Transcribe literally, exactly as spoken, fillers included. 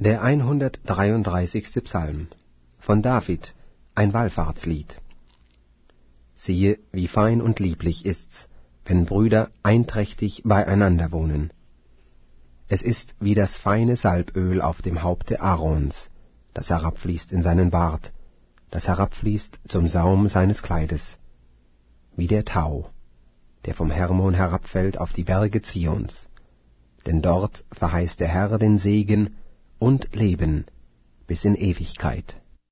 Der hundertdreiunddreißigste Psalm von David, ein Wallfahrtslied. Siehe, wie fein und lieblich ist's, wenn Brüder einträchtig beieinander wohnen. Es ist wie das feine Salböl auf dem Haupte Aarons, das herabfließt in seinen Bart, das herabfließt zum Saum seines Kleides, wie der Tau, der vom Hermon herabfällt auf die Berge Zions. Denn dort verheißt der Herr den Segen und Leben bis in Ewigkeit.